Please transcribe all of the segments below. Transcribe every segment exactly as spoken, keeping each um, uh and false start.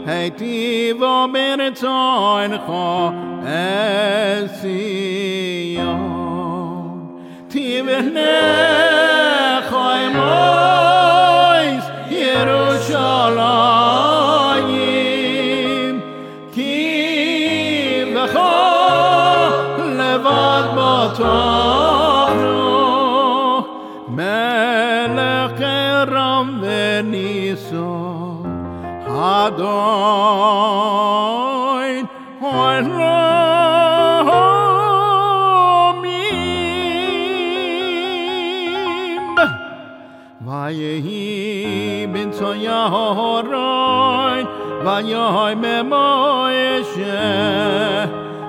היטיב ברצונך את ציון. תבנה חיימויס ירושלים, כי בך לבד בטחנו, מלך כרם וניסו אדון הרמים. ויהי בנצו יהורוי ויהי ממוישה,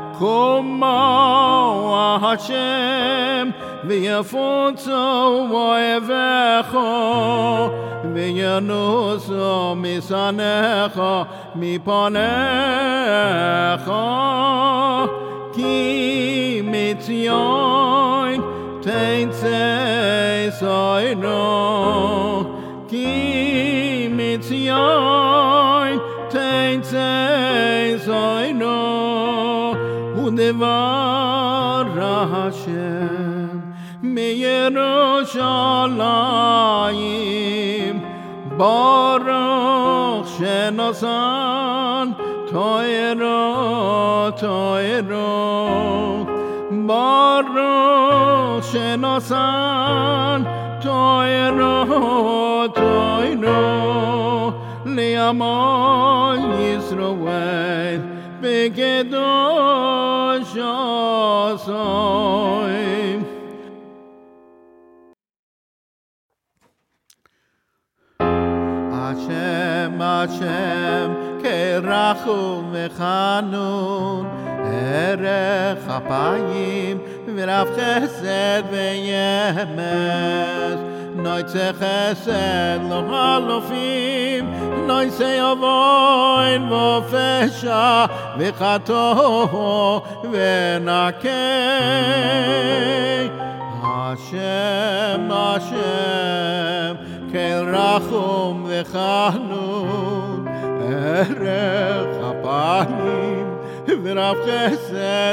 קומו השם ויפוצו אויביך וינוסו משנאיך מפניך, כי מציון תצא ציונו, כי מציון תצא ציונו, ודבר השם מירושלים. ברוך שנשן תוירו תוירו, ברוך שנשן תוירו תוירו, לעמו ישראל בקדוש עשי. Hashem, Hashem, כרחום וחנון, ערך אפיים ורב חסד וימס, נויצא חסד לא אלופים, נויצא עוון ופשע וחטוא ונקי. Hashem, Hashem, כרחום וחנון, ערך אפיים ורב חסד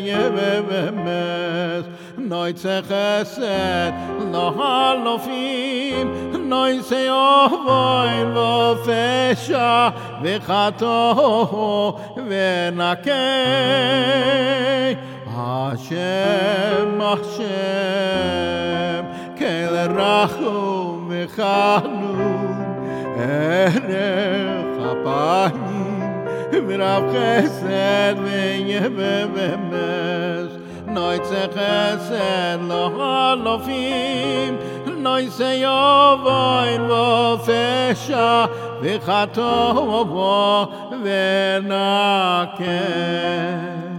וימס, נויצא חסד לא אלופים, נויצא עוון ופשע וחטוא ונקי. Hashem, Hashem, כרחום וחנון, ערך אפיים ורב חסד וימס, נויצא חסד לא אלופים, נויצא עוון ופשע וחטוא ונקי.